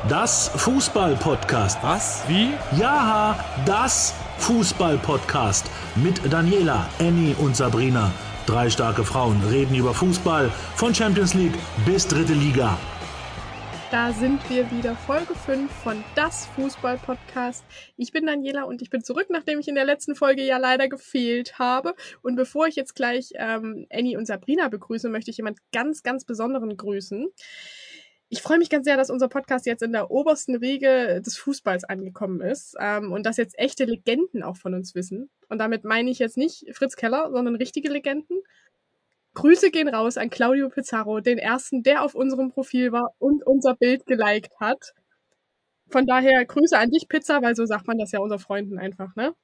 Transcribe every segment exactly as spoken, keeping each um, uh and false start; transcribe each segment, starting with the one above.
Das Fußball-Podcast. Was? Wie? Ja, das Fußball-Podcast. Mit Daniela, Annie und Sabrina. Drei starke Frauen reden über Fußball von Champions League bis dritte Liga. Da sind wir wieder, Folge fünf von Das Fußball-Podcast. Ich bin Daniela und ich bin zurück, nachdem ich in der letzten Folge ja leider gefehlt habe. Und bevor ich jetzt gleich ähm, Annie und Sabrina begrüße, möchte ich jemand ganz, ganz Besonderen grüßen. Ich freue mich ganz sehr, dass unser Podcast jetzt in der obersten Riege des Fußballs angekommen ist ähm, und dass jetzt echte Legenden auch von uns wissen. Und damit meine ich jetzt nicht Fritz Keller, sondern richtige Legenden. Grüße gehen raus an Claudio Pizarro, den ersten, der auf unserem Profil war und unser Bild geliked hat. Von daher Grüße an dich, Pizza, weil so sagt man das ja unter Freunden einfach, ne?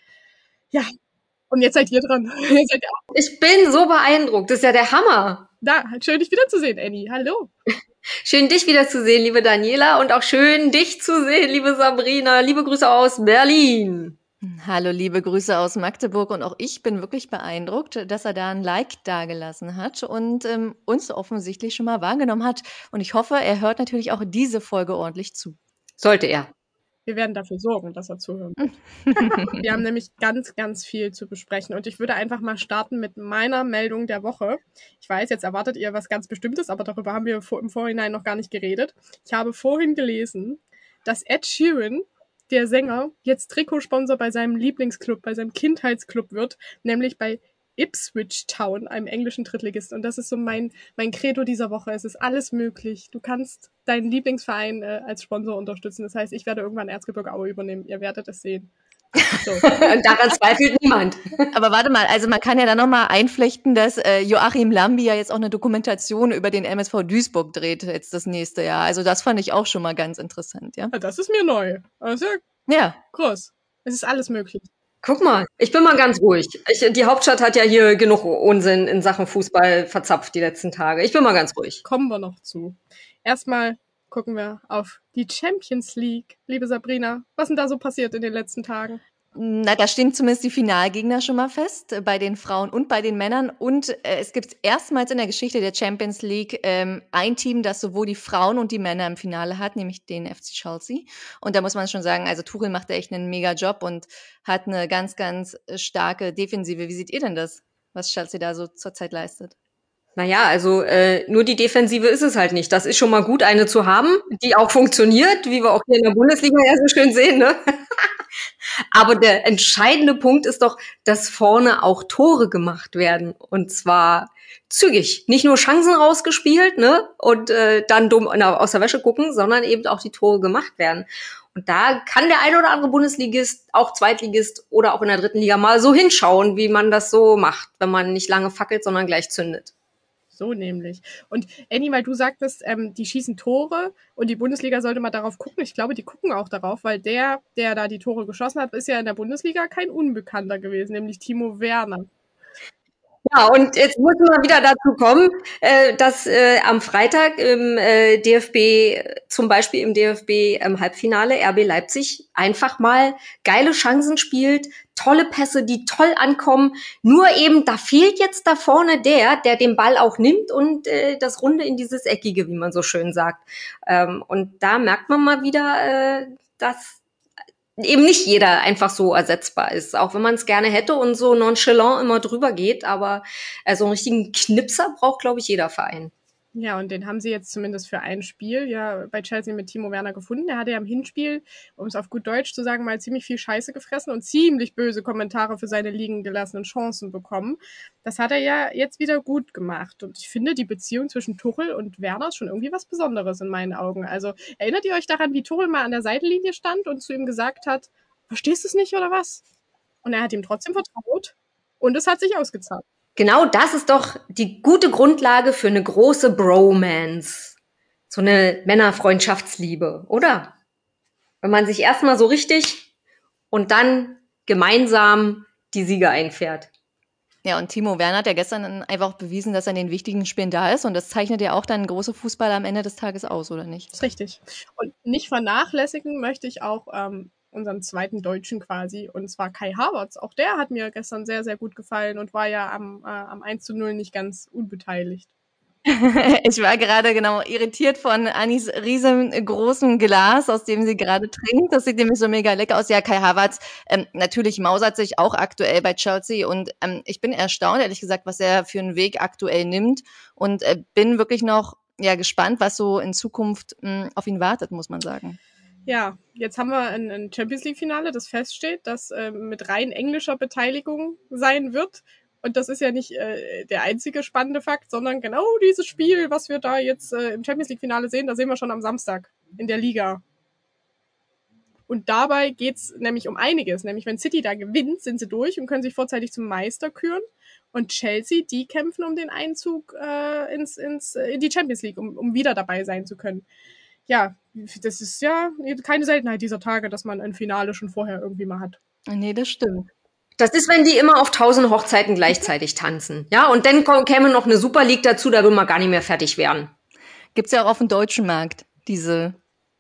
Ja, und jetzt seid ihr dran. Jetzt seid ihr auch. Ich bin so beeindruckt, das ist ja der Hammer. Da, schön dich wiederzusehen, Annie. Hallo. Schön, dich wiederzusehen, liebe Daniela, und auch schön, dich zu sehen, liebe Sabrina. Liebe Grüße aus Berlin. Hallo, liebe Grüße aus Magdeburg, und auch ich bin wirklich beeindruckt, dass er da ein Like dagelassen hat und ähm, uns offensichtlich schon mal wahrgenommen hat. Und ich hoffe, er hört natürlich auch diese Folge ordentlich zu. Sollte er. Wir werden dafür sorgen, dass er zuhören wird. Wir haben nämlich ganz, ganz viel zu besprechen und ich würde einfach mal starten mit meiner Meldung der Woche. Ich weiß, jetzt erwartet ihr was ganz Bestimmtes, aber darüber haben wir im Vorhinein noch gar nicht geredet. Ich habe vorhin gelesen, dass Ed Sheeran, der Sänger, jetzt Trikotsponsor bei seinem Lieblingsclub, bei seinem Kindheitsclub wird, nämlich bei Ipswich Town, einem englischen Drittligisten. Und das ist so mein, mein Credo dieser Woche. Es ist alles möglich. Du kannst deinen Lieblingsverein äh, als Sponsor unterstützen. Das heißt, ich werde irgendwann Erzgebirge Aue übernehmen. Ihr werdet es sehen. So. Daran zweifelt niemand. Aber warte mal, also man kann ja dann nochmal einflechten, dass äh, Joachim Lambi ja jetzt auch eine Dokumentation über den M S V Duisburg dreht jetzt das nächste Jahr. Also das fand ich auch schon mal ganz interessant, ja. Das ist mir neu. Also ja. Groß. Es ist alles möglich. Guck mal, ich bin mal ganz ruhig. Ich, die Hauptstadt hat ja hier genug Unsinn in Sachen Fußball verzapft die letzten Tage. Ich bin mal ganz ruhig. Kommen wir noch zu. Erstmal gucken wir auf die Champions League. Liebe Sabrina, was ist denn da so passiert in den letzten Tagen? Na, da stehen zumindest die Finalgegner schon mal fest, bei den Frauen und bei den Männern. Und äh, es gibt erstmals in der Geschichte der Champions League ähm, ein Team, das sowohl die Frauen und die Männer im Finale hat, nämlich den F C Chelsea. Und da muss man schon sagen, also Tuchel macht da echt einen mega Job und hat eine ganz, ganz starke Defensive. Wie seht ihr denn das, was Chelsea da so zurzeit leistet? Naja, also äh, nur die Defensive ist es halt nicht. Das ist schon mal gut, eine zu haben, die auch funktioniert, wie wir auch hier in der Bundesliga ja so schön sehen, ne? Aber der entscheidende Punkt ist doch, dass vorne auch Tore gemacht werden. Und zwar zügig. Nicht nur Chancen rausgespielt, ne? Und äh, dann dumm aus der Wäsche gucken, sondern eben auch die Tore gemacht werden. Und da kann der ein oder andere Bundesligist, auch Zweitligist oder auch in der dritten Liga mal so hinschauen, wie man das so macht, wenn man nicht lange fackelt, sondern gleich zündet. So nämlich. Und Annie, weil du sagtest, ähm, die schießen Tore und die Bundesliga sollte mal darauf gucken. Ich glaube, die gucken auch darauf, weil der, der da die Tore geschossen hat, ist ja in der Bundesliga kein Unbekannter gewesen, nämlich Timo Werner. Ja, und jetzt muss man wieder dazu kommen, äh, dass äh, am Freitag im äh, D F B, zum Beispiel im D F B ähm, Halbfinale, R B Leipzig einfach mal geile Chancen spielt, tolle Pässe, die toll ankommen. Nur eben, da fehlt jetzt da vorne der, der den Ball auch nimmt und äh, das Runde in dieses Eckige, wie man so schön sagt. Ähm, und da merkt man mal wieder, äh, dass eben nicht jeder einfach so ersetzbar ist, auch wenn man es gerne hätte und so nonchalant immer drüber geht, aber äh, so einen richtigen Knipser braucht, glaube ich, jeder Verein. Ja, und den haben sie jetzt zumindest für ein Spiel ja bei Chelsea mit Timo Werner gefunden. Der hatte ja im Hinspiel, um es auf gut Deutsch zu sagen, mal ziemlich viel Scheiße gefressen und ziemlich böse Kommentare für seine liegen gelassenen Chancen bekommen. Das hat er ja jetzt wieder gut gemacht. Und ich finde, die Beziehung zwischen Tuchel und Werner ist schon irgendwie was Besonderes in meinen Augen. Also erinnert ihr euch daran, wie Tuchel mal an der Seitenlinie stand und zu ihm gesagt hat, verstehst du es nicht oder was? Und er hat ihm trotzdem vertraut und es hat sich ausgezahlt. Genau das ist doch die gute Grundlage für eine große Bromance. So eine Männerfreundschaftsliebe, oder? Wenn man sich erstmal so richtig und dann gemeinsam die Siege einfährt. Ja, und Timo Werner hat ja gestern einfach auch bewiesen, dass er in den wichtigen Spielen da ist. Und das zeichnet ja auch dann große Fußballer am Ende des Tages aus, oder nicht? Das ist richtig. Und nicht vernachlässigen möchte ich auch ähm, unseren zweiten Deutschen quasi, und zwar Kai Havertz. Auch der hat mir gestern sehr, sehr gut gefallen und war ja am, äh, am eins zu null nicht ganz unbeteiligt. Ich war gerade genau irritiert von Annis riesengroßem Glas, aus dem sie gerade trinkt. Das sieht nämlich so mega lecker aus. Ja, Kai Havertz, ähm, natürlich mausert sich auch aktuell bei Chelsea und ähm, ich bin erstaunt, ehrlich gesagt, was er für einen Weg aktuell nimmt und äh, bin wirklich noch ja gespannt, was so in Zukunft mh, auf ihn wartet, muss man sagen. Ja, jetzt haben wir ein, ein Champions League-Finale, das feststeht, das äh, mit rein englischer Beteiligung sein wird. Und das ist ja nicht äh, der einzige spannende Fakt, sondern genau dieses Spiel, was wir da jetzt äh, im Champions League-Finale sehen, das sehen wir schon am Samstag in der Liga. Und dabei geht's nämlich um einiges. Nämlich, wenn City da gewinnt, sind sie durch und können sich vorzeitig zum Meister küren. Und Chelsea, die kämpfen um den Einzug äh, ins, ins, in die Champions League, um, um wieder dabei sein zu können. Ja, das ist ja keine Seltenheit dieser Tage, dass man ein Finale schon vorher irgendwie mal hat. Nee, das stimmt. Das ist, wenn die immer auf tausend Hochzeiten gleichzeitig tanzen. Ja, und dann käme noch eine Super League dazu, da will man gar nicht mehr fertig werden. Gibt's ja auch auf dem deutschen Markt, diese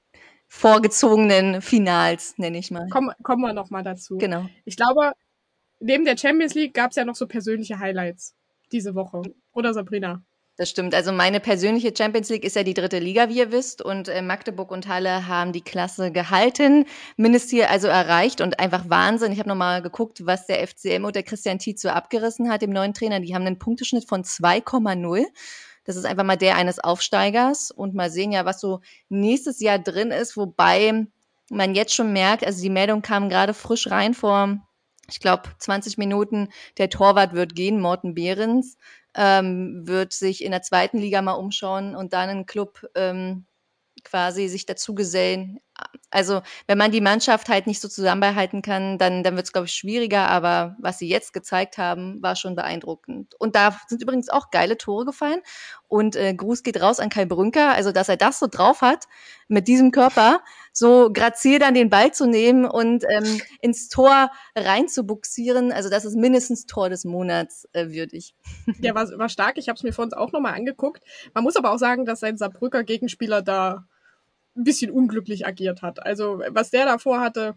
vorgezogenen Finals, nenne ich mal. Komm, kommen wir noch mal dazu. Genau. Ich glaube, neben der Champions League gab's ja noch so persönliche Highlights diese Woche. Oder Sabrina? Das stimmt. Also meine persönliche Champions League ist ja die dritte Liga, wie ihr wisst. Und äh, Magdeburg und Halle haben die Klasse gehalten, Mindestziel also erreicht und einfach Wahnsinn. Ich habe nochmal geguckt, was der F C M und der Christian Tietz so abgerissen hat, dem neuen Trainer. Die haben einen Punkteschnitt von zwei Komma null. Das ist einfach mal der eines Aufsteigers. Und mal sehen ja, was so nächstes Jahr drin ist. Wobei man jetzt schon merkt, also die Meldung kam gerade frisch rein vor, ich glaube, zwanzig Minuten. Der Torwart wird gehen, Morten Behrens. Ähm, wird sich in der zweiten Liga mal umschauen und dann einen Club ähm, quasi sich dazu gesellen. Also wenn man die Mannschaft halt nicht so zusammenhalten kann, dann, dann wird es, glaube ich, schwieriger. Aber was sie jetzt gezeigt haben, war schon beeindruckend. Und da sind übrigens auch geile Tore gefallen. Und äh, Gruß geht raus an Kai Brünker. Also dass er das so drauf hat, mit diesem Körper so grazil dann den Ball zu nehmen und ähm, ins Tor reinzubuxieren. Also das ist mindestens Tor des Monats äh, würdig. Ja, war, war stark. Ich habe es mir vor uns auch nochmal angeguckt. Man muss aber auch sagen, dass sein Saarbrücker Gegenspieler da ein bisschen unglücklich agiert hat. Also was der davor hatte.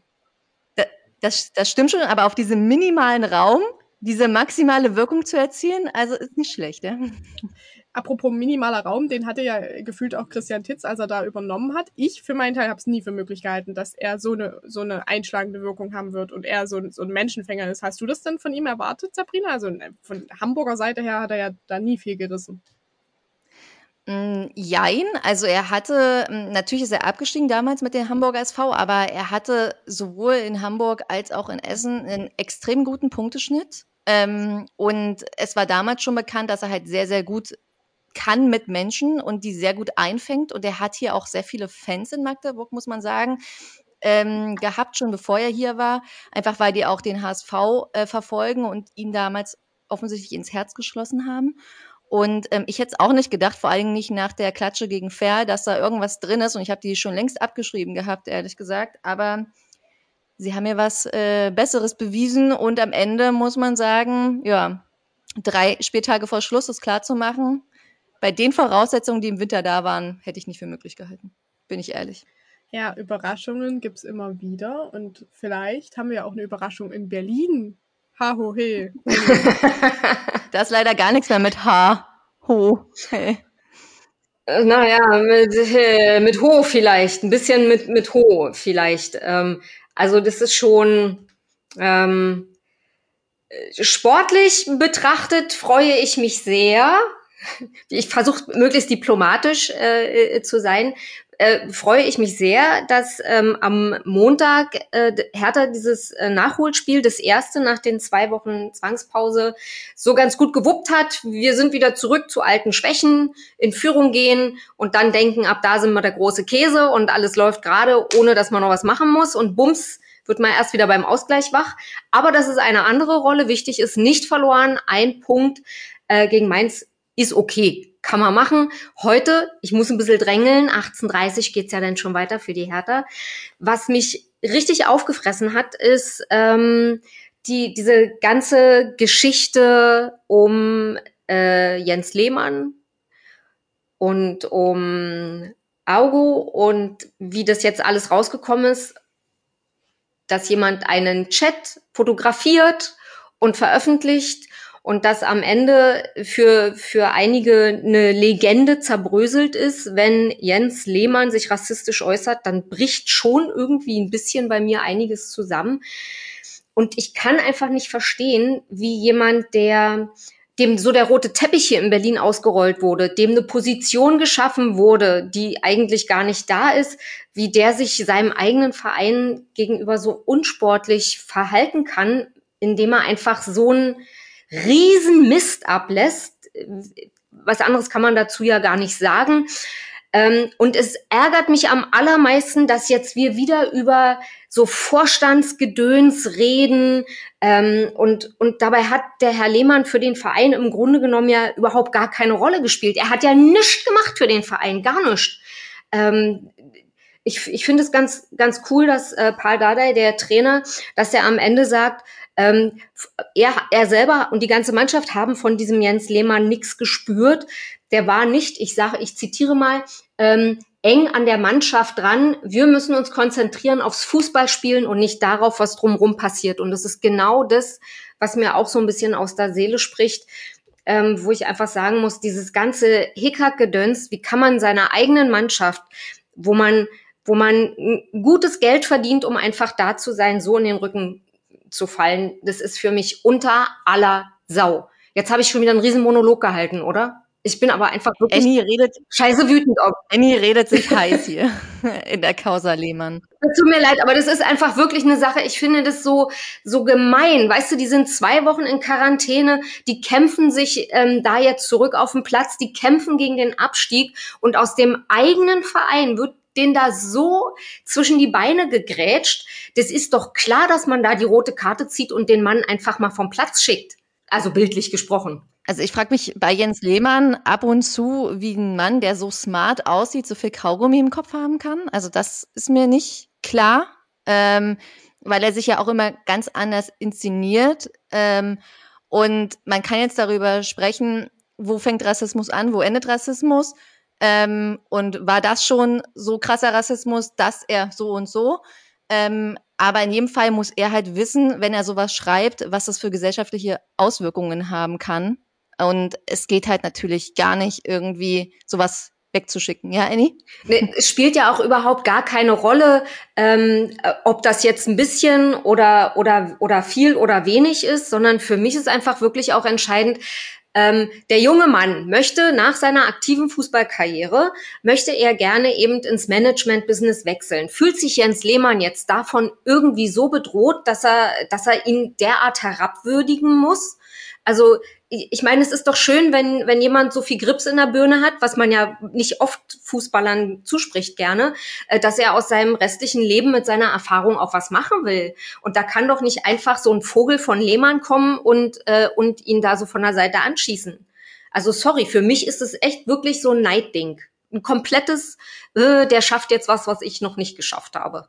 Das, das stimmt schon, aber auf diesem minimalen Raum diese maximale Wirkung zu erzielen, also ist nicht schlecht, ja. Apropos minimaler Raum, den hatte ja gefühlt auch Christian Tietz, als er da übernommen hat. Ich für meinen Teil habe es nie für möglich gehalten, dass er so eine so eine einschlagende Wirkung haben wird und er so, so ein Menschenfänger ist. Hast du das denn von ihm erwartet, Sabrina? Also von Hamburger Seite her hat er ja da nie viel gerissen. Mm, jein, also er hatte, natürlich ist er abgestiegen damals mit dem Hamburger S V, aber er hatte sowohl in Hamburg als auch in Essen einen extrem guten Punkteschnitt. Ähm, und es war damals schon bekannt, dass er halt sehr, sehr gut kann mit Menschen und die sehr gut einfängt. Und er hat hier auch sehr viele Fans in Magdeburg, muss man sagen, ähm, gehabt, schon bevor er hier war. Einfach weil die auch den H S V äh, verfolgen und ihn damals offensichtlich ins Herz geschlossen haben. Und ähm, ich hätte es auch nicht gedacht, vor allen Dingen nicht nach der Klatsche gegen Ferl, dass da irgendwas drin ist. Und ich habe die schon längst abgeschrieben gehabt, ehrlich gesagt. Aber sie haben mir was äh, Besseres bewiesen. Und am Ende muss man sagen, ja, drei Spieltage vor Schluss ist klar zu machen. Bei den Voraussetzungen, die im Winter da waren, hätte ich nicht für möglich gehalten. Bin ich ehrlich. Ja, Überraschungen gibt's immer wieder. Und vielleicht haben wir ja auch eine Überraschung in Berlin. Ha, ho, he. Da ist leider gar nichts mehr mit Ha, ho, hey. Naja, mit, äh, mit Ho vielleicht, ein bisschen mit, mit Ho vielleicht. Ähm, also das ist schon ähm, sportlich betrachtet, freue ich mich sehr. Ich versuche möglichst diplomatisch äh, zu sein. Äh, freue ich mich sehr, dass ähm, am Montag äh, Hertha dieses äh, Nachholspiel, das erste nach den zwei Wochen Zwangspause, so ganz gut gewuppt hat. Wir sind wieder zurück zu alten Schwächen, in Führung gehen und dann denken, ab da sind wir der große Käse und alles läuft gerade, ohne dass man noch was machen muss. Und bums, wird man erst wieder beim Ausgleich wach. Aber das ist eine andere Rolle. Wichtig ist, nicht verloren. Ein Punkt äh, gegen Mainz ist okay. Kann man machen. Heute, ich muss ein bisschen drängeln, achtzehn Uhr dreißig geht's ja dann schon weiter für die Hertha. Was mich richtig aufgefressen hat, ist ähm, die diese ganze Geschichte um äh, Jens Lehmann und um Augo und wie das jetzt alles rausgekommen ist, dass jemand einen Chat fotografiert und veröffentlicht und dass am Ende für, für einige eine Legende zerbröselt ist, wenn Jens Lehmann sich rassistisch äußert, dann bricht schon irgendwie ein bisschen bei mir einiges zusammen. Und ich kann einfach nicht verstehen, wie jemand, der dem so der rote Teppich hier in Berlin ausgerollt wurde, dem eine Position geschaffen wurde, die eigentlich gar nicht da ist, wie der sich seinem eigenen Verein gegenüber so unsportlich verhalten kann, indem er einfach so einen riesen Mist ablässt. Was anderes kann man dazu ja gar nicht sagen. Ähm, und es ärgert mich am allermeisten, dass jetzt wir wieder über so Vorstandsgedöns reden, ähm, und, und dabei hat der Herr Lehmann für den Verein im Grunde genommen ja überhaupt gar keine Rolle gespielt. Er hat ja nichts gemacht für den Verein, gar nichts. Ähm, ich ich finde es ganz, ganz cool, dass äh, Paul Dardai, der Trainer, dass er am Ende sagt, ähm, er, er selber und die ganze Mannschaft haben von diesem Jens Lehmann nichts gespürt. Der war nicht, ich sage, ich zitiere mal, ähm, eng an der Mannschaft dran. Wir müssen uns konzentrieren aufs Fußballspielen und nicht darauf, was drumherum passiert. Und das ist genau das, was mir auch so ein bisschen aus der Seele spricht, ähm, wo ich einfach sagen muss, dieses ganze Hickhack-Gedöns, wie kann man seiner eigenen Mannschaft, wo man, wo man gutes Geld verdient, um einfach da zu sein, so in den Rücken zu fallen, das ist für mich unter aller Sau. Jetzt habe ich schon wieder einen riesen Monolog gehalten, oder? Ich bin aber einfach wirklich Annie redet, scheiße wütend. Annie redet sich heiß hier in der Causa Lehmann. Es tut mir leid, aber das ist einfach wirklich eine Sache. Ich finde das so so gemein. Weißt du, die sind zwei Wochen in Quarantäne, die kämpfen sich ähm, da jetzt zurück auf den Platz, die kämpfen gegen den Abstieg und aus dem eigenen Verein wird den da so zwischen die Beine gegrätscht. Das ist doch klar, dass man da die rote Karte zieht und den Mann einfach mal vom Platz schickt. Also bildlich gesprochen. Also ich frage mich bei Jens Lehmann ab und zu, wie ein Mann, der so smart aussieht, so viel Kaugummi im Kopf haben kann. Also das ist mir nicht klar, ähm, weil er sich ja auch immer ganz anders inszeniert. Ähm, und man kann jetzt darüber sprechen, wo fängt Rassismus an, wo endet Rassismus? Ähm, und war das schon so krasser Rassismus, dass er so und so? Ähm, aber in jedem Fall muss er halt wissen, wenn er sowas schreibt, was das für gesellschaftliche Auswirkungen haben kann. Und es geht halt natürlich gar nicht, irgendwie sowas wegzuschicken. Ja, Annie? Nee, es spielt ja auch überhaupt gar keine Rolle, ähm, ob das jetzt ein bisschen oder, oder, oder viel oder wenig ist, sondern für mich ist einfach wirklich auch entscheidend, ähm, der junge Mann möchte nach seiner aktiven Fußballkarriere, möchte er gerne eben ins Management-Business wechseln. Fühlt sich Jens Lehmann jetzt davon irgendwie so bedroht, dass er, dass er ihn derart herabwürdigen muss? Also ich meine, es ist doch schön, wenn wenn jemand so viel Grips in der Birne hat, was man ja nicht oft Fußballern zuspricht gerne, dass er aus seinem restlichen Leben mit seiner Erfahrung auch was machen will. Und da kann doch nicht einfach so ein Vogel von Lehmann kommen und äh, und ihn da so von der Seite anschießen. Also sorry, für mich ist es echt wirklich so ein Neidding. Ein komplettes, äh, der schafft jetzt was, was ich noch nicht geschafft habe.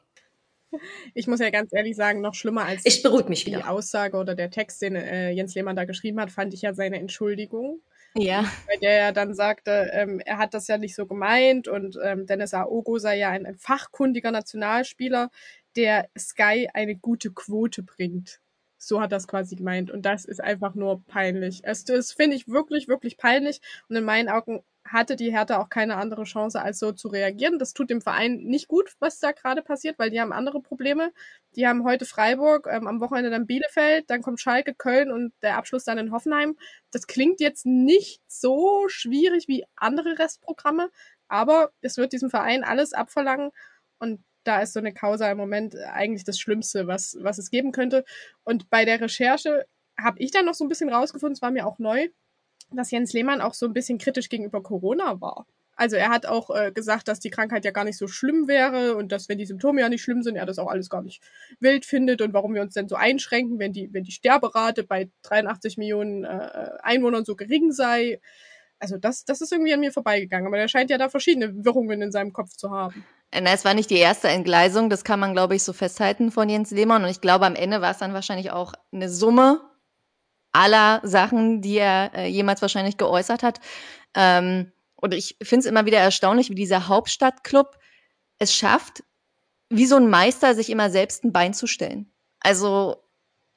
Ich muss ja ganz ehrlich sagen, noch schlimmer als Ich beruhige mich die wieder. Aussage oder der Text, den äh, Jens Lehmann da geschrieben hat, fand ich ja seine Entschuldigung. Ja. Bei der er dann sagte, ähm, er hat das ja nicht so gemeint und ähm, Dennis Aogo sei ja ein, ein fachkundiger Nationalspieler, der Sky eine gute Quote bringt. So hat das quasi gemeint und das ist einfach nur peinlich. Es, das finde ich wirklich, wirklich peinlich und in meinen Augen hatte die Hertha auch keine andere Chance, als so zu reagieren. Das tut dem Verein nicht gut, was da gerade passiert, weil die haben andere Probleme. Die haben heute Freiburg, ähm, am Wochenende dann Bielefeld, dann kommt Schalke, Köln und der Abschluss dann in Hoffenheim. Das klingt jetzt nicht so schwierig wie andere Restprogramme, aber es wird diesem Verein alles abverlangen und da ist so eine Causa im Moment eigentlich das Schlimmste, was, was es geben könnte. Und bei der Recherche habe ich dann noch so ein bisschen rausgefunden, es war mir auch neu, dass Jens Lehmann auch so ein bisschen kritisch gegenüber Corona war. Also er hat auch äh, gesagt, dass die Krankheit ja gar nicht so schlimm wäre und dass, wenn die Symptome ja nicht schlimm sind, er das auch alles gar nicht wild findet und warum wir uns denn so einschränken, wenn die, wenn die Sterberate bei dreiundachtzig Millionen äh, Einwohnern so gering sei. Also das, das ist irgendwie an mir vorbeigegangen. Aber der scheint ja da verschiedene Wirrungen in seinem Kopf zu haben. Na, es war nicht die erste Entgleisung, das kann man, glaube ich, so festhalten von Jens Lehmann. Und ich glaube, am Ende war es dann wahrscheinlich auch eine Summe aller Sachen, die er äh, jemals wahrscheinlich geäußert hat. Ähm, und ich finde es immer wieder erstaunlich, wie dieser Hauptstadtclub es schafft, wie so ein Meister sich immer selbst ein Bein zu stellen. Also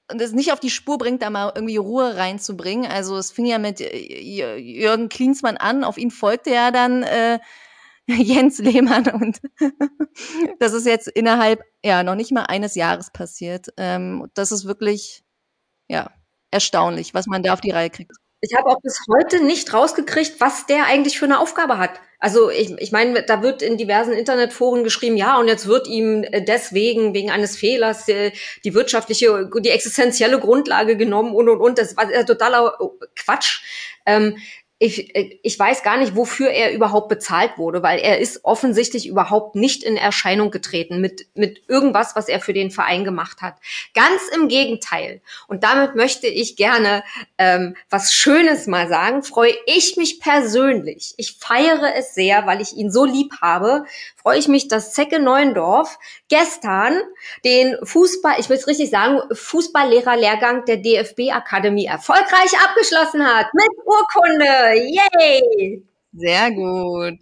und es nicht auf die Spur bringt, da mal irgendwie Ruhe reinzubringen. Also es fing ja mit Jürgen Klinsmann an, auf ihn folgte ja dann äh, Jens Lehmann und das ist jetzt innerhalb ja noch nicht mal eines Jahres passiert. Ähm, das ist wirklich ja erstaunlich, was man da auf die Reihe kriegt. Ich habe auch bis heute nicht rausgekriegt, was der eigentlich für eine Aufgabe hat. Also ich, ich meine, da wird in diversen Internetforen geschrieben, ja, und jetzt wird ihm deswegen, wegen eines Fehlers, die, die wirtschaftliche, die existenzielle Grundlage genommen und, und, und. Das war totaler Quatsch. Ähm, Ich, ich weiß gar nicht, wofür er überhaupt bezahlt wurde, weil er ist offensichtlich überhaupt nicht in Erscheinung getreten mit, mit irgendwas, was er für den Verein gemacht hat. Ganz im Gegenteil. Und damit möchte ich gerne ähm, was Schönes mal sagen. Freue ich mich persönlich. Ich feiere es sehr, weil ich ihn so lieb habe. Freue ich mich, dass Zecke Neuendorf gestern den Fußball, ich will es richtig sagen, Fußballlehrerlehrgang der D F B-Akademie erfolgreich abgeschlossen hat. Mit Urkunde. Yay! Sehr gut.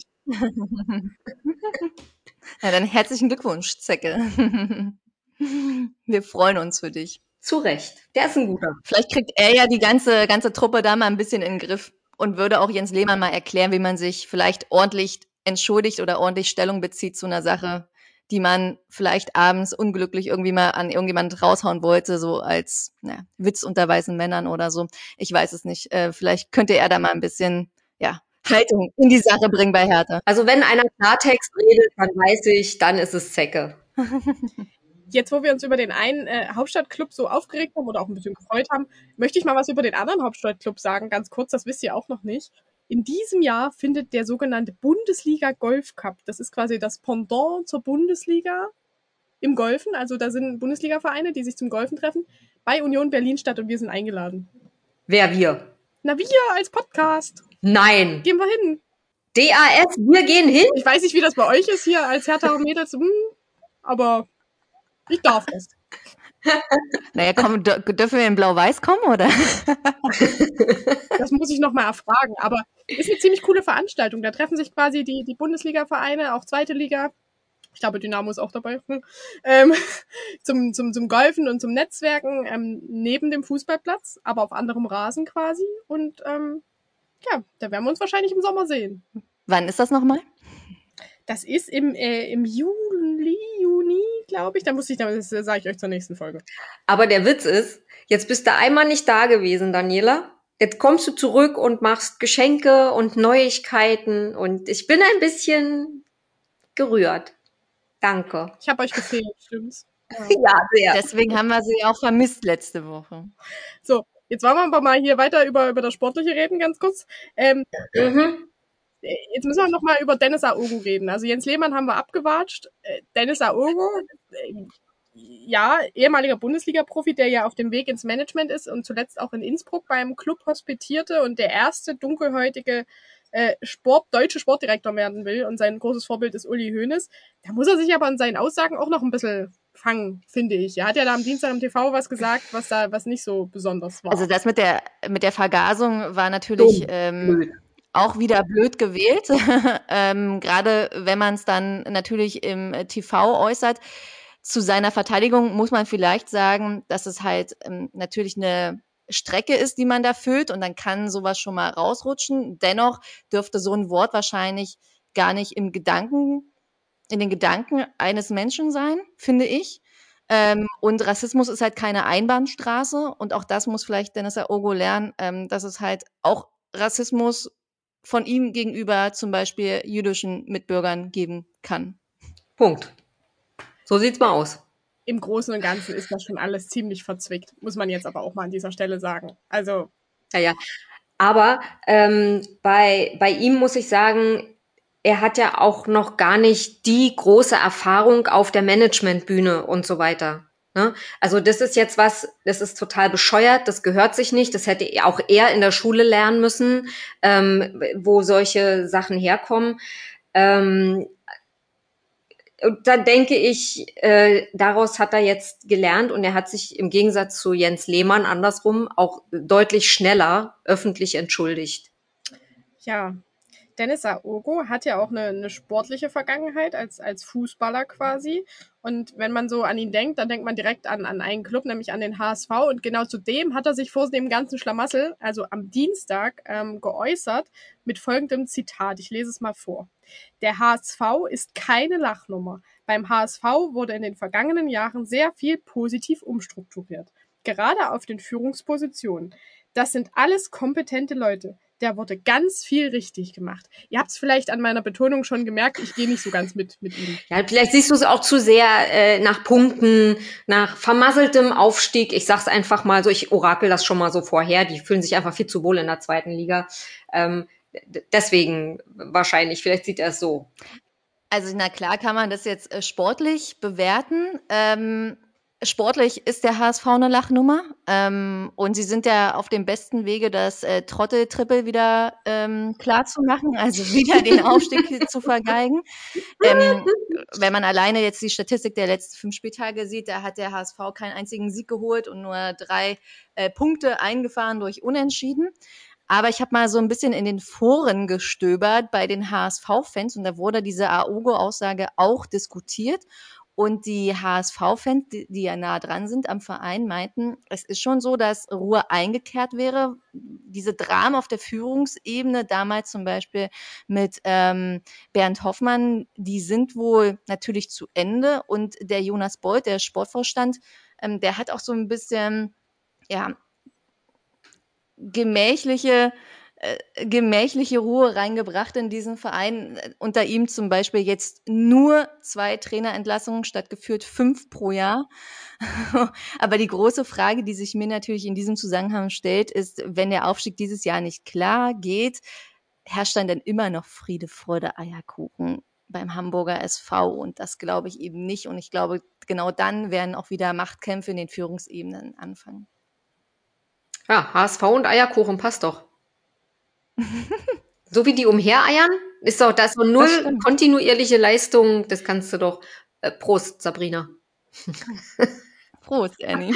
Ja, dann herzlichen Glückwunsch, Zecke. Wir freuen uns für dich. Zu Recht. Der ist ein guter. Vielleicht kriegt er ja die ganze, ganze Truppe da mal ein bisschen in den Griff und würde auch Jens Lehmann mal erklären, wie man sich vielleicht ordentlich entschuldigt oder ordentlich Stellung bezieht zu einer Sache, die man vielleicht abends unglücklich irgendwie mal an irgendjemand raushauen wollte, so als na, Witz unter weißen Männern oder so. Ich weiß es nicht. Äh, vielleicht könnte er da mal ein bisschen, ja, Haltung in die Sache bringen bei Hertha. Also wenn einer Klartext redet, dann weiß ich, dann ist es Zecke. Jetzt, wo wir uns über den einen äh, Hauptstadtclub so aufgeregt haben oder auch ein bisschen gefreut haben, möchte ich mal was über den anderen Hauptstadtclub sagen, ganz kurz, das wisst ihr auch noch nicht. In diesem Jahr findet der sogenannte Bundesliga Golf Cup, das ist quasi das Pendant zur Bundesliga im Golfen, also da sind Bundesliga-Vereine, die sich zum Golfen treffen, bei Union Berlin statt und wir sind eingeladen. Wer wir? Na, wir als Podcast. Nein. Gehen wir hin. D A S, wir gehen hin? Ich weiß nicht, wie das bei euch ist hier als Hertha-Mädels, hm, aber ich darf das. Naja, komm, dürfen wir in Blau-Weiß kommen, oder? Das muss ich nochmal erfragen, aber ist eine ziemlich coole Veranstaltung. Da treffen sich quasi die, die Bundesliga-Vereine, auch zweite Liga, ich glaube, Dynamo ist auch dabei, ähm, zum, zum, zum Golfen und zum Netzwerken ähm, neben dem Fußballplatz, aber auf anderem Rasen quasi. Und ähm, ja, da werden wir uns wahrscheinlich im Sommer sehen. Wann ist das nochmal? Das ist im, äh, im Juli, Juni, glaube ich. Da muss ich, das sage ich euch zur nächsten Folge. Aber der Witz ist, jetzt bist du einmal nicht da gewesen, Daniela. Jetzt kommst du zurück und machst Geschenke und Neuigkeiten und ich bin ein bisschen gerührt. Danke. Ich habe euch gefehlt, stimmt's? Ja. Ja, sehr. Deswegen haben wir sie auch vermisst letzte Woche. So, jetzt wollen wir aber mal hier weiter über, über das Sportliche reden, ganz kurz. Ähm, mhm. Jetzt müssen wir noch mal über Dennis Aogo reden. Also Jens Lehmann haben wir abgewatscht. Dennis Aogo, ja, ehemaliger Bundesliga-Profi, der ja auf dem Weg ins Management ist und zuletzt auch in Innsbruck beim Club hospitierte und der erste dunkelhäutige äh, Sport, deutsche Sportdirektor werden will und sein großes Vorbild ist Uli Hoeneß. Da muss er sich aber in seinen Aussagen auch noch ein bisschen fangen, finde ich. Er hat ja da am Dienstag im T V was gesagt, was da was nicht so besonders war. Also das mit der mit der Vergasung war natürlich ähm, auch wieder blöd gewählt, ähm, gerade wenn man es dann natürlich im T V äußert. Zu seiner Verteidigung muss man vielleicht sagen, dass es halt ähm, natürlich eine Strecke ist, die man da füllt und dann kann sowas schon mal rausrutschen. Dennoch dürfte so ein Wort wahrscheinlich gar nicht im Gedanken, in den Gedanken eines Menschen sein, finde ich. Ähm, und Rassismus ist halt keine Einbahnstraße und auch das muss vielleicht Dennis Aogo lernen, ähm, dass es halt auch Rassismus von ihm gegenüber zum Beispiel jüdischen Mitbürgern geben kann. Punkt. So sieht's mal aus. Im Großen und Ganzen ist das schon alles ziemlich verzwickt, muss man jetzt aber auch mal an dieser Stelle sagen. Also ja, ja. Aber ähm, bei bei ihm muss ich sagen, er hat ja auch noch gar nicht die große Erfahrung auf der Managementbühne und so weiter. Ne? Also das ist jetzt was, das ist total bescheuert, das gehört sich nicht, das hätte auch er in der Schule lernen müssen, ähm, wo solche Sachen herkommen. Ähm, und dann denke ich, äh, daraus hat er jetzt gelernt und er hat sich im Gegensatz zu Jens Lehmann andersrum auch deutlich schneller öffentlich entschuldigt. Ja, Dennis Aogo hat ja auch eine, eine sportliche Vergangenheit als, als Fußballer quasi. Und wenn man so an ihn denkt, dann denkt man direkt an, an einen Club, nämlich an den H S V. Und genau zu dem hat er sich vor dem ganzen Schlamassel, also am Dienstag, ähm, geäußert mit folgendem Zitat. Ich lese es mal vor. Der H S V ist keine Lachnummer. Beim H S V wurde in den vergangenen Jahren sehr viel positiv umstrukturiert. Gerade auf den Führungspositionen. Das sind alles kompetente Leute. Da wurde ganz viel richtig gemacht. Ihr habt es vielleicht an meiner Betonung schon gemerkt, ich gehe nicht so ganz mit mit ihm. Ja, vielleicht siehst du es auch zu sehr äh, nach Punkten, nach vermasseltem Aufstieg. Ich sag's einfach mal so, ich orakel das schon mal so vorher. Die fühlen sich einfach viel zu wohl in der zweiten Liga. Ähm, d- deswegen wahrscheinlich, vielleicht sieht er es so. Also na klar kann man das jetzt äh, sportlich bewerten. Ähm, sportlich ist der H S V eine Lachnummer. Ähm, und sie sind ja auf dem besten Wege, das äh, Trottel-Trippel wieder ähm, klar zu machen, also wieder den Aufstieg zu vergeigen. Ähm, wenn man alleine jetzt die Statistik der letzten fünf Spieltage sieht, da hat der H S V keinen einzigen Sieg geholt und nur drei äh, Punkte eingefahren durch Unentschieden. Aber ich habe mal so ein bisschen in den Foren gestöbert bei den H S V-Fans und da wurde diese Aogo-Aussage auch diskutiert. Und die H S V-Fans, die, die ja nah dran sind am Verein, meinten, es ist schon so, dass Ruhe eingekehrt wäre. Diese Dramen auf der Führungsebene, damals zum Beispiel mit ähm, Bernd Hoffmann, die sind wohl natürlich zu Ende. Und der Jonas Bold, der Sportvorstand, ähm, der hat auch so ein bisschen, ja, gemächliche, äh, gemächliche Ruhe reingebracht in diesen Verein. Unter ihm zum Beispiel jetzt nur zwei Trainerentlassungen statt geführt fünf pro Jahr. Aber die große Frage, die sich mir natürlich in diesem Zusammenhang stellt, ist, wenn der Aufstieg dieses Jahr nicht klar geht, herrscht dann denn immer noch Friede, Freude, Eierkuchen beim Hamburger S V? Und das glaube ich eben nicht. Und ich glaube, genau dann werden auch wieder Machtkämpfe in den Führungsebenen anfangen. Ja, H S V und Eierkuchen passt doch. So wie die umhereiern, ist doch das so null stimmt. kontinuierliche Leistung. Das kannst du doch. Äh, Prost, Sabrina. Prost, Annie.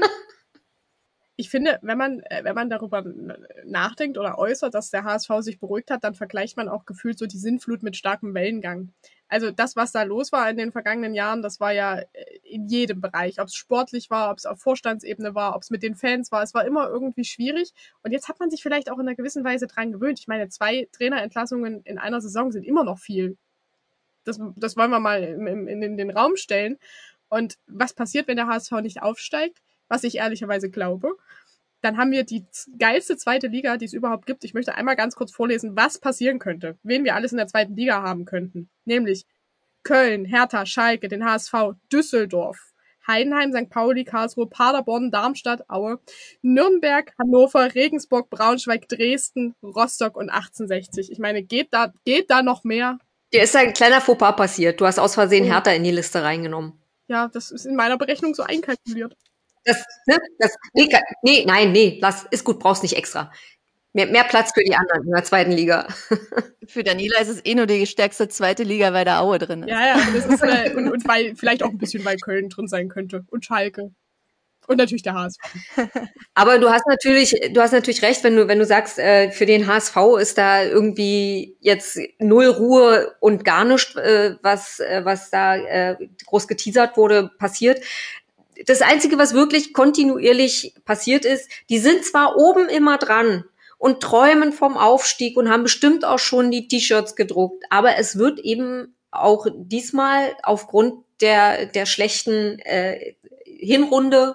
Ich finde, wenn man, äh, wenn man darüber n- nachdenkt oder äußert, dass der H S V sich beruhigt hat, dann vergleicht man auch gefühlt so die Sintflut mit starkem Wellengang. Also das, was da los war in den vergangenen Jahren, das war ja äh, in jedem Bereich. Ob es sportlich war, ob es auf Vorstandsebene war, ob es mit den Fans war, es war immer irgendwie schwierig. Und jetzt hat man sich vielleicht auch in einer gewissen Weise dran gewöhnt. Ich meine, zwei Trainerentlassungen in einer Saison sind immer noch viel. Das, das wollen wir mal im, im, in den Raum stellen. Und was passiert, wenn der H S V nicht aufsteigt? Was ich ehrlicherweise glaube. Dann haben wir die geilste zweite Liga, die es überhaupt gibt. Ich möchte einmal ganz kurz vorlesen, was passieren könnte, wen wir alles in der zweiten Liga haben könnten. Nämlich Köln, Hertha, Schalke, den H S V, Düsseldorf, Heidenheim, Sankt Pauli, Karlsruhe, Paderborn, Darmstadt, Aue, Nürnberg, Hannover, Regensburg, Braunschweig, Dresden, Rostock und achtzehnhundertsechzig. Ich meine, geht da, geht da noch mehr? Dir ist ein kleiner Fauxpas passiert. Du hast aus Versehen Oh. Hertha in die Liste reingenommen. Ja, das ist in meiner Berechnung so einkalkuliert. Das, ne, das, nee, nee, nein, nee, lass, ist gut, brauchst nicht extra. Mehr, mehr Platz für die anderen in der zweiten Liga. Für Daniela ist es eh nur die stärkste zweite Liga, weil da Aue drin ist. Ja, ja, das ist, äh, und, und weil, vielleicht auch ein bisschen, weil Köln drin sein könnte. Und Schalke. Und natürlich der H S V. Aber du hast natürlich, du hast natürlich recht, wenn du, wenn du sagst, äh, für den H S V ist da irgendwie jetzt null Ruhe und gar nichts, äh, was, äh, was da äh, groß geteasert wurde, passiert. Das Einzige, was wirklich kontinuierlich passiert ist, die sind zwar oben immer dran und träumen vom Aufstieg und haben bestimmt auch schon die T-Shirts gedruckt, aber es wird eben auch diesmal aufgrund der, der schlechten äh, Hinrunde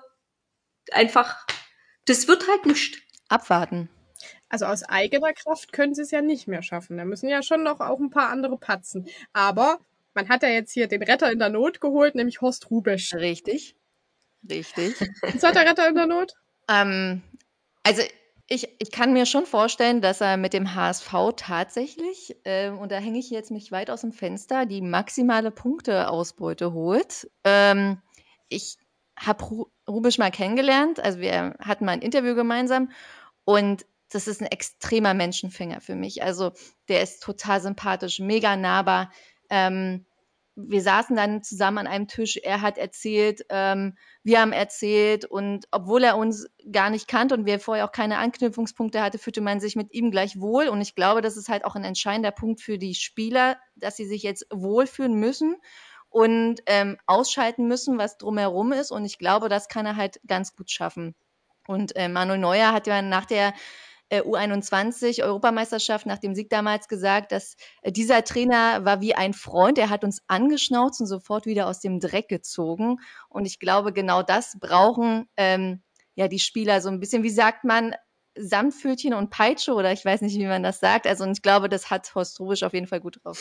einfach, das wird halt nicht. Abwarten. Also aus eigener Kraft können sie es ja nicht mehr schaffen. Da müssen ja schon noch auch ein paar andere patzen. Aber man hat ja jetzt hier den Retter in der Not geholt, nämlich Horst Rubesch. Richtig. Richtig. Ist das der Retter in der Not? ähm, also ich, ich kann mir schon vorstellen, dass er mit dem H S V tatsächlich, äh, und da hänge ich jetzt mich weit aus dem Fenster, die maximale Punkteausbeute holt. Ähm, ich habe Ru Rubisch mal kennengelernt, also wir hatten mal ein Interview gemeinsam und das ist ein extremer Menschenfänger für mich. Also der ist total sympathisch, mega nahbar. Ähm, wir saßen dann zusammen an einem Tisch, er hat erzählt, ähm, wir haben erzählt und obwohl er uns gar nicht kannte und wir vorher auch keine Anknüpfungspunkte hatte, fühlte man sich mit ihm gleich wohl und ich glaube, das ist halt auch ein entscheidender Punkt für die Spieler, dass sie sich jetzt wohlfühlen müssen und ähm, ausschalten müssen, was drumherum ist und ich glaube, das kann er halt ganz gut schaffen. Und äh, Manuel Neuer hat ja nach der äh, U einundzwanzig Europameisterschaft nach dem Sieg damals gesagt, dass äh, dieser Trainer war wie ein Freund, er hat uns angeschnauzt und sofort wieder aus dem Dreck gezogen und ich glaube, genau das brauchen ähm, ja die Spieler so ein bisschen, wie sagt man, Samtpfötchen und Peitsche oder ich weiß nicht, wie man das sagt, also und ich glaube, das hat Horst Hrubesch auf jeden Fall gut drauf.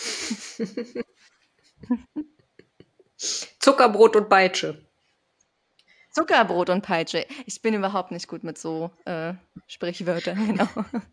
Zuckerbrot und Peitsche. Zuckerbrot und Peitsche. Ich bin überhaupt nicht gut mit so äh, Sprichwörtern, genau.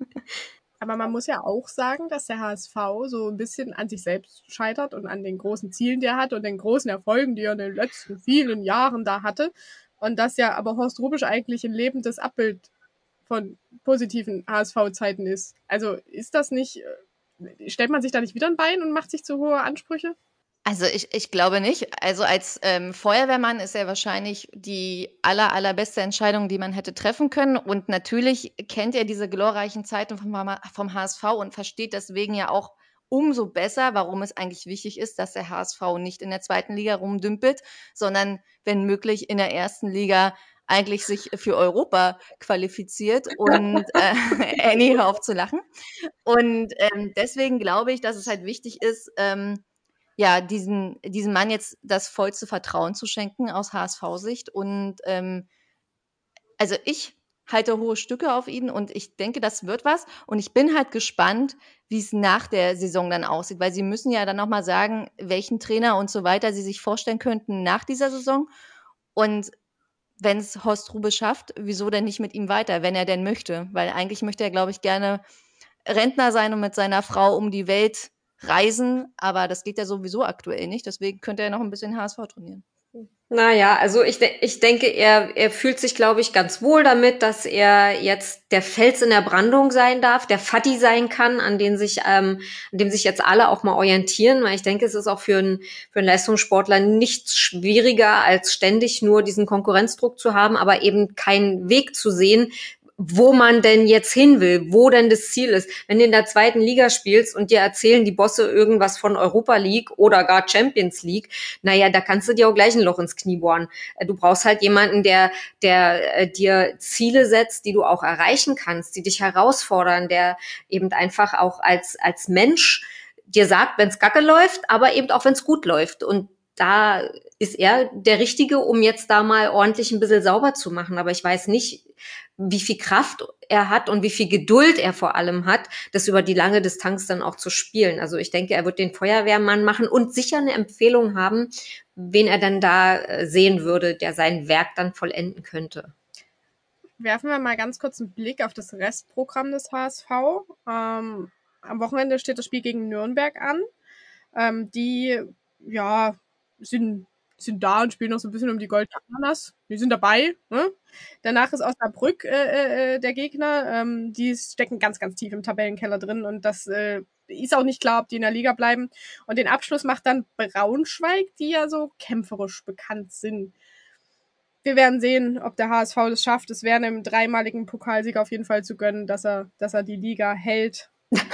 Aber man muss ja auch sagen, dass der H S V so ein bisschen an sich selbst scheitert und an den großen Zielen, die er hat und den großen Erfolgen, die er in den letzten vielen Jahren da hatte. Und dass ja aber Horst Hrubesch eigentlich ein lebendes Abbild von positiven H S V-Zeiten ist. Also ist das nicht, stellt man sich da nicht wieder ein Bein und macht sich zu hohe Ansprüche? Also ich, ich glaube nicht. Also als ähm, Feuerwehrmann ist er wahrscheinlich die aller, allerbeste Entscheidung, die man hätte treffen können. Und natürlich kennt er diese glorreichen Zeiten vom, vom H S V und versteht deswegen ja auch umso besser, warum es eigentlich wichtig ist, dass der H S V nicht in der zweiten Liga rumdümpelt, sondern wenn möglich in der ersten Liga eigentlich sich für Europa qualifiziert und äh, Annie, hör auf zu lachen. Und ähm, deswegen glaube ich, dass es halt wichtig ist, ähm, ja, diesen, diesem Mann jetzt das vollste Vertrauen zu schenken aus H S V-Sicht. Und ähm, also ich halte hohe Stücke auf ihn und ich denke, das wird was. Und ich bin halt gespannt, wie es nach der Saison dann aussieht, weil sie müssen ja dann nochmal sagen, welchen Trainer und so weiter sie sich vorstellen könnten nach dieser Saison. Und wenn es Horst Hrubesch schafft, wieso denn nicht mit ihm weiter, wenn er denn möchte? Weil eigentlich möchte er, glaube ich, gerne Rentner sein und mit seiner Frau um die Welt reisen, aber das geht ja sowieso aktuell nicht, deswegen könnte er noch ein bisschen H S V trainieren. Naja, also ich, de- ich denke, er, er fühlt sich, glaube ich, ganz wohl damit, dass er jetzt der Fels in der Brandung sein darf, der Fatti sein kann, an den sich, ähm, an dem sich jetzt alle auch mal orientieren, weil ich denke, es ist auch für einen, für einen Leistungssportler nichts schwieriger, als ständig nur diesen Konkurrenzdruck zu haben, aber eben keinen Weg zu sehen, wo man denn jetzt hin will, wo denn das Ziel ist. Wenn du in der zweiten Liga spielst und dir erzählen die Bosse irgendwas von Europa League oder gar Champions League, naja, da kannst du dir auch gleich ein Loch ins Knie bohren. Du brauchst halt jemanden, der, der äh, dir Ziele setzt, die du auch erreichen kannst, die dich herausfordern, der eben einfach auch als, als Mensch dir sagt, wenn es kacke läuft, aber eben auch wenn es gut läuft. Und da ist er der Richtige, um jetzt da mal ordentlich ein bisschen sauber zu machen. Aber ich weiß nicht, wie viel Kraft er hat und wie viel Geduld er vor allem hat, das über die lange Distanz dann auch zu spielen. Also ich denke, er wird den Feuerwehrmann machen und sicher eine Empfehlung haben, wen er dann da sehen würde, der sein Werk dann vollenden könnte. Werfen wir mal ganz kurz einen Blick auf das Restprogramm des H S V. Ähm, am Wochenende steht das Spiel gegen Nürnberg an. Ähm, die, ja, sind, sind da und spielen noch so ein bisschen um die Goldenen Ananas. Die sind dabei. Ne? Danach ist Osnabrück äh, äh, der Gegner. Ähm, die stecken ganz, ganz tief im Tabellenkeller drin und das äh, ist auch nicht klar, ob die in der Liga bleiben. Und den Abschluss macht dann Braunschweig, die ja so kämpferisch bekannt sind. Wir werden sehen, ob der H S V das schafft. Es wäre einem dreimaligen Pokalsieger auf jeden Fall zu gönnen, dass er, dass er die Liga hält.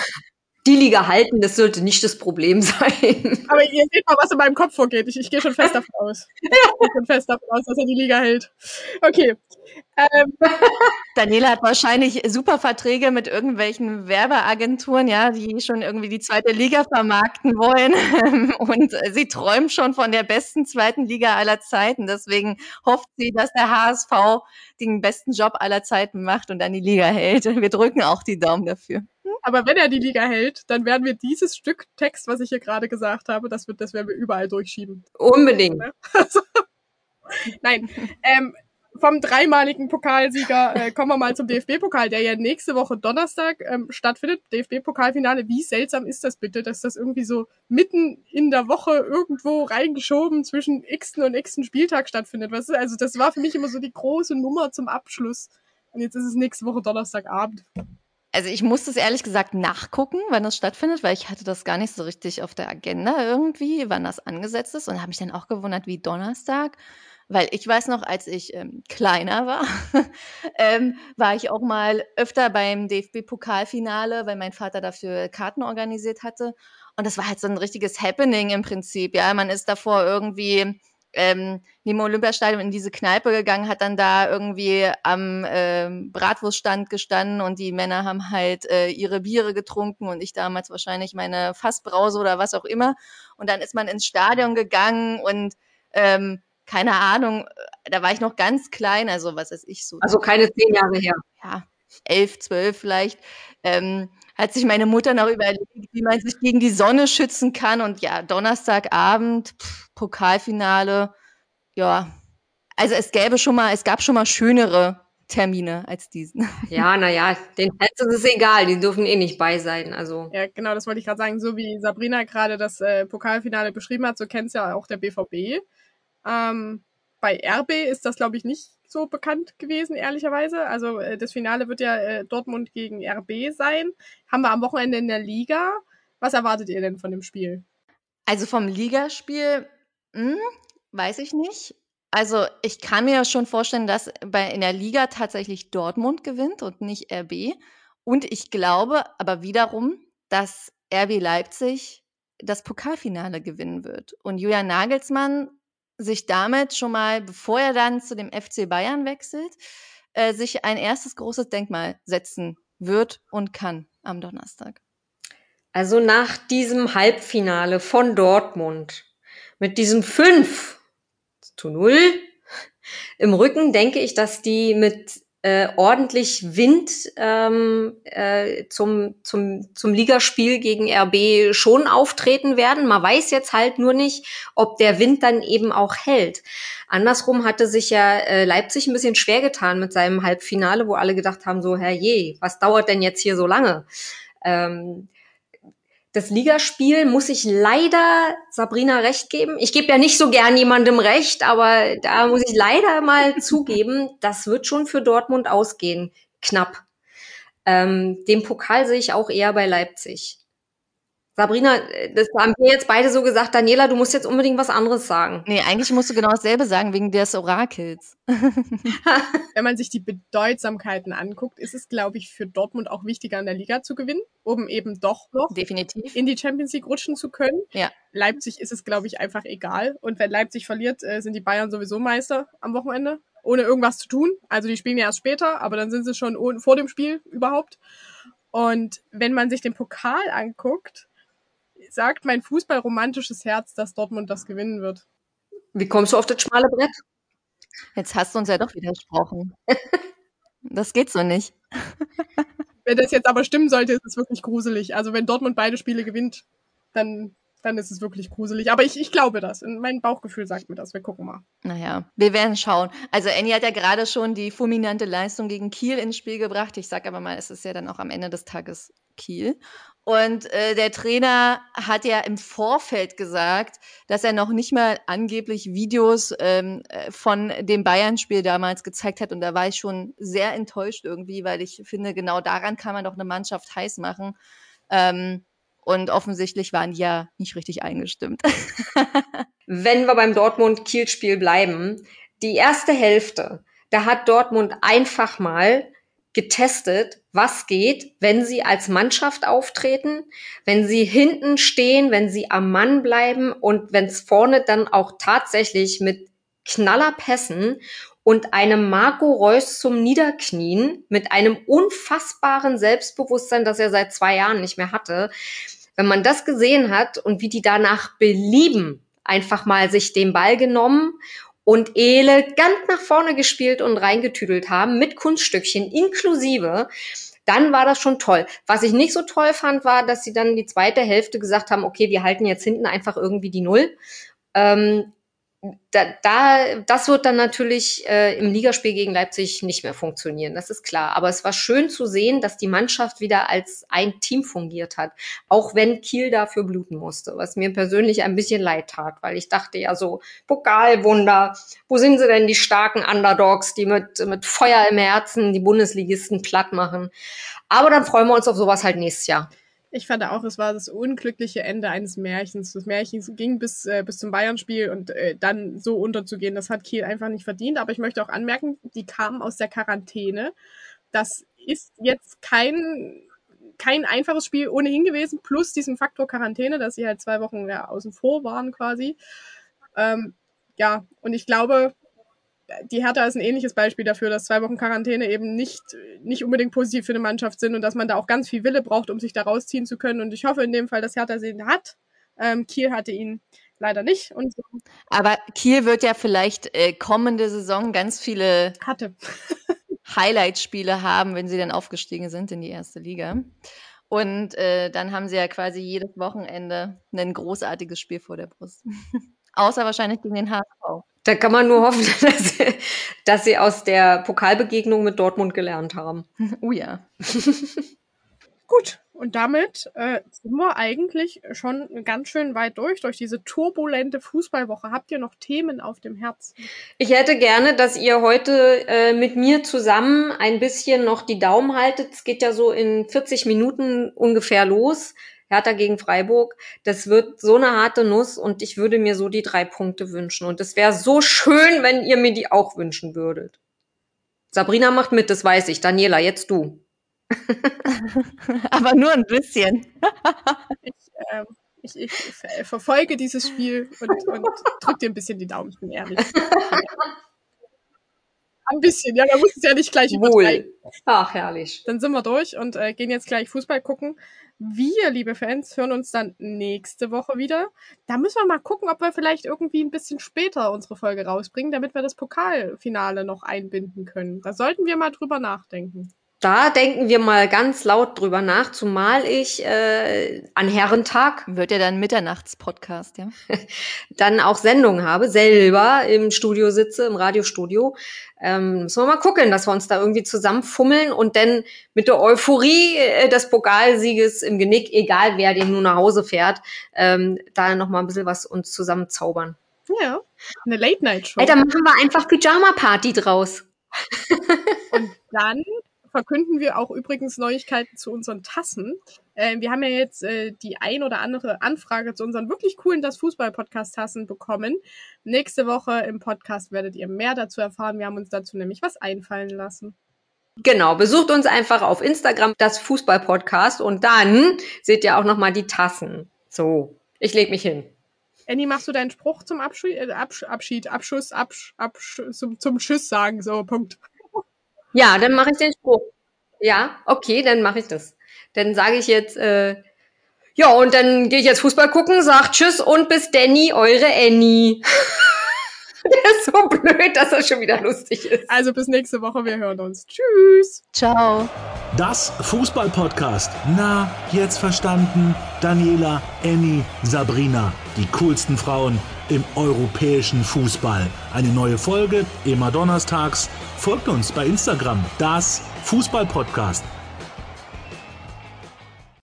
Die Liga halten, das sollte nicht das Problem sein. Aber ihr seht mal, was in meinem Kopf vorgeht. Ich, ich gehe schon fest davon aus. Ich gehe schon fest davon aus, dass er die Liga hält. Okay. Ähm. Daniela hat wahrscheinlich super Verträge mit irgendwelchen Werbeagenturen, ja, die schon irgendwie die zweite Liga vermarkten wollen. Und sie träumt schon von der besten zweiten Liga aller Zeiten. Deswegen hofft sie, dass der H S V den besten Job aller Zeiten macht und dann die Liga hält. Wir drücken auch die Daumen dafür. Aber wenn er die Liga hält, dann werden wir dieses Stück Text, was ich hier gerade gesagt habe, das, wird, das werden wir überall durchschieben. Unbedingt. Also, nein, ähm, vom dreimaligen Pokalsieger äh, kommen wir mal zum D F B-Pokal, der ja nächste Woche Donnerstag ähm, stattfindet. D F B-Pokalfinale, wie seltsam ist das bitte, dass das irgendwie so mitten in der Woche irgendwo reingeschoben zwischen x und x Spieltag stattfindet. Was ist? Also das war für mich immer so die große Nummer zum Abschluss. Und jetzt ist es nächste Woche Donnerstagabend. Also ich musste es ehrlich gesagt nachgucken, wann das stattfindet, weil ich hatte das gar nicht so richtig auf der Agenda irgendwie, wann das angesetzt ist. Und habe mich dann auch gewundert, wie Donnerstag. Weil ich weiß noch, als ich ähm, kleiner war, ähm, war ich auch mal öfter beim D F B-Pokalfinale, weil mein Vater dafür Karten organisiert hatte. Und das war halt so ein richtiges Happening im Prinzip. Ja, man ist davor irgendwie ähm, neben dem Olympiastadion in diese Kneipe gegangen, hat dann da irgendwie am ähm, Bratwurststand gestanden und die Männer haben halt äh, ihre Biere getrunken und ich damals wahrscheinlich meine Fassbrause oder was auch immer. Und dann ist man ins Stadion gegangen und ähm, keine Ahnung, äh, da war ich noch ganz klein, also was weiß ich so. Also keine zehn Jahre her. Ja, elf, zwölf vielleicht. Ähm, hat sich meine Mutter noch überlegt, wie man sich gegen die Sonne schützen kann. Und ja, Donnerstagabend, pff, Pokalfinale, ja. Also es gäbe schon mal, es gab schon mal schönere Termine als diesen. Ja, naja, den Fans ist es egal, die dürfen eh nicht bei sein. Also. Ja, genau, das wollte ich gerade sagen. So wie Sabrina gerade das äh, Pokalfinale beschrieben hat, so kennt es ja auch der B V B. Ähm, bei R B ist das, glaube ich, nicht so bekannt gewesen, ehrlicherweise. Also äh, das Finale wird ja äh, Dortmund gegen R B sein. Haben wir am Wochenende in der Liga. Was erwartet ihr denn von dem Spiel? Also vom Ligaspiel, hm, weiß ich nicht. Also ich kann mir schon vorstellen, dass bei, in der Liga tatsächlich Dortmund gewinnt und nicht R B. Und ich glaube aber wiederum, dass R B Leipzig das Pokalfinale gewinnen wird. Und Julian Nagelsmann sich damit schon mal, bevor er dann zu dem F C Bayern wechselt, äh, sich ein erstes großes Denkmal setzen wird und kann am Donnerstag. Also nach diesem Halbfinale von Dortmund mit diesem fünf zu null im Rücken denke ich, dass die mit äh, ordentlich Wind ähm, äh, zum, zum, zum Ligaspiel gegen R B schon auftreten werden. Man weiß jetzt halt nur nicht, ob der Wind dann eben auch hält. Andersrum hatte sich ja äh, Leipzig ein bisschen schwer getan mit seinem Halbfinale, wo alle gedacht haben, so herrje, was dauert denn jetzt hier so lange? Ähm, Das Ligaspiel muss ich leider Sabrina recht geben. Ich gebe ja nicht so gern jemandem recht, aber da muss ich leider mal zugeben, das wird schon für Dortmund ausgehen. Knapp. Ähm, den Pokal sehe ich auch eher bei Leipzig. Sabrina, das haben wir jetzt beide so gesagt. Daniela, du musst jetzt unbedingt was anderes sagen. Nee, eigentlich musst du genau dasselbe sagen, wegen des Orakels. Wenn man sich die Bedeutsamkeiten anguckt, ist es, glaube ich, für Dortmund auch wichtiger, in der Liga zu gewinnen, um eben doch noch Definitiv in die Champions League rutschen zu können. Ja. Leipzig ist es, glaube ich, einfach egal. Und wenn Leipzig verliert, äh, sind die Bayern sowieso Meister am Wochenende, ohne irgendwas zu tun. Also die spielen ja erst später, aber dann sind sie schon ohne, vor dem Spiel überhaupt. Und wenn man sich den Pokal anguckt, sagt mein fußballromantisches Herz, dass Dortmund das gewinnen wird. Wie kommst du auf das schmale Brett? Jetzt hast du uns ja doch widersprochen. Das geht so nicht. Wenn das jetzt aber stimmen sollte, ist es wirklich gruselig. Also wenn Dortmund beide Spiele gewinnt, dann, dann ist es wirklich gruselig. Aber ich, ich glaube das. Mein Bauchgefühl sagt mir das. Wir gucken mal. Naja, wir werden schauen. Also Annie hat ja gerade schon die fulminante Leistung gegen Kiel ins Spiel gebracht. Ich sage aber mal, es ist ja dann auch am Ende des Tages Kiel. Und äh, der Trainer hat ja im Vorfeld gesagt, dass er noch nicht mal angeblich Videos ähm, von dem Bayern-Spiel damals gezeigt hat. Und da war ich schon sehr enttäuscht irgendwie, weil ich finde, genau daran kann man doch eine Mannschaft heiß machen. Ähm, und offensichtlich waren die ja nicht richtig eingestimmt. Wenn wir beim Dortmund-Kiel-Spiel bleiben, die erste Hälfte, da hat Dortmund einfach mal getestet, was geht, wenn sie als Mannschaft auftreten, wenn sie hinten stehen, wenn sie am Mann bleiben und wenn es vorne dann auch tatsächlich mit Knallerpässen und einem Marco Reus zum Niederknien mit einem unfassbaren Selbstbewusstsein, das er seit zwei Jahren nicht mehr hatte. Wenn man das gesehen hat und wie die danach Belieben einfach mal sich den Ball genommen und elegant nach vorne gespielt und reingetüdelt haben, mit Kunststückchen inklusive, dann war das schon toll. Was ich nicht so toll fand, war, dass sie dann die zweite Hälfte gesagt haben, okay, wir halten jetzt hinten einfach irgendwie die Null. Ähm, da, da, das wird dann natürlich äh, im Ligaspiel gegen Leipzig nicht mehr funktionieren, das ist klar. Aber es war schön zu sehen, dass die Mannschaft wieder als ein Team fungiert hat, auch wenn Kiel dafür bluten musste, was mir persönlich ein bisschen leid tat, weil ich dachte ja so, Pokalwunder, wo sind sie denn, die starken Underdogs, die mit, mit Feuer im Herzen die Bundesligisten platt machen. Aber dann freuen wir uns auf sowas halt nächstes Jahr. Ich fand auch, es war das unglückliche Ende eines Märchens. Das Märchen ging bis, äh, bis zum Bayern-Spiel und äh, dann so unterzugehen, das hat Kiel einfach nicht verdient. Aber ich möchte auch anmerken, die kamen aus der Quarantäne. Das ist jetzt kein, kein einfaches Spiel ohnehin gewesen, plus diesen Faktor Quarantäne, dass sie halt zwei Wochen ja, außen vor waren quasi. Ähm, ja, und ich glaube, die Hertha ist ein ähnliches Beispiel dafür, dass zwei Wochen Quarantäne eben nicht, nicht unbedingt positiv für eine Mannschaft sind und dass man da auch ganz viel Wille braucht, um sich da rausziehen zu können. Und ich hoffe in dem Fall, dass Hertha ihn hat. Ähm, Kiel hatte ihn leider nicht. Und so. Aber Kiel wird ja vielleicht äh, kommende Saison ganz viele hatte. Highlight-Spiele haben, wenn sie dann aufgestiegen sind in die erste Liga. Und äh, dann haben sie ja quasi jedes Wochenende ein großartiges Spiel vor der Brust. Außer wahrscheinlich gegen den H S V. Da kann man nur hoffen, dass sie, dass sie aus der Pokalbegegnung mit Dortmund gelernt haben. Oh ja. Gut, und damit äh, sind wir eigentlich schon ganz schön weit durch, durch diese turbulente Fußballwoche. Habt ihr noch Themen auf dem Herzen? Ich hätte gerne, dass ihr heute äh, mit mir zusammen ein bisschen noch die Daumen haltet. Es geht ja so in vierzig Minuten ungefähr los. Hertha gegen Freiburg, das wird so eine harte Nuss und ich würde mir so die drei Punkte wünschen. Und es wäre so schön, wenn ihr mir die auch wünschen würdet. Sabrina macht mit, das weiß ich. Daniela, jetzt du. Aber nur ein bisschen. ich, äh, ich, ich verfolge dieses Spiel und, und drücke dir ein bisschen die Daumen, ich bin ehrlich. Ein bisschen, ja, man muss es ja nicht gleich übertreiben. Ach, herrlich. Dann sind wir durch und äh, gehen jetzt gleich Fußball gucken. Wir, liebe Fans, hören uns dann nächste Woche wieder. Da müssen wir mal gucken, ob wir vielleicht irgendwie ein bisschen später unsere Folge rausbringen, damit wir das Pokalfinale noch einbinden können. Da sollten wir mal drüber nachdenken. Da denken wir mal ganz laut drüber nach, zumal ich äh, an Herrentag wird ja dann Mitternachts-Podcast, ja, dann auch Sendungen habe, selber im Studio sitze, im Radiostudio. Ähm, müssen wir mal gucken, dass wir uns da irgendwie zusammenfummeln und dann mit der Euphorie äh, des Pokalsieges im Genick, egal wer den nun nach Hause fährt, ähm, da noch mal ein bisschen was uns zusammen zaubern. Ja, eine Late-Night-Show. Ey, dann machen wir einfach Pyjama-Party draus. Und dann verkünden wir auch übrigens Neuigkeiten zu unseren Tassen. Äh, wir haben ja jetzt äh, die ein oder andere Anfrage zu unseren wirklich coolen Das Fußball-Podcast-Tassen bekommen. Nächste Woche im Podcast werdet ihr mehr dazu erfahren. Wir haben uns dazu nämlich was einfallen lassen. Genau, besucht uns einfach auf Instagram, Das Fußball-Podcast, und dann seht ihr auch nochmal die Tassen. So, ich leg mich hin. Annie, machst du deinen Spruch zum Abschied, äh, Absch- Abschied Abschuss, Absch- Absch- zum, zum Tschüss sagen, so, Punkt. Ja, dann mache ich den Spruch. Ja, okay, dann mache ich das. Dann sage ich jetzt, äh, ja, und dann gehe ich jetzt Fußball gucken, sag Tschüss und bis Danny, eure Annie. Der ist so blöd, dass er schon wieder lustig ist. Also bis nächste Woche, wir hören uns. Tschüss. Ciao. Das Fußball-Podcast. Na, jetzt verstanden? Daniela, Annie, Sabrina. Die coolsten Frauen im europäischen Fußball. Eine neue Folge, immer donnerstags. Folgt uns bei Instagram. Das Fußball-Podcast.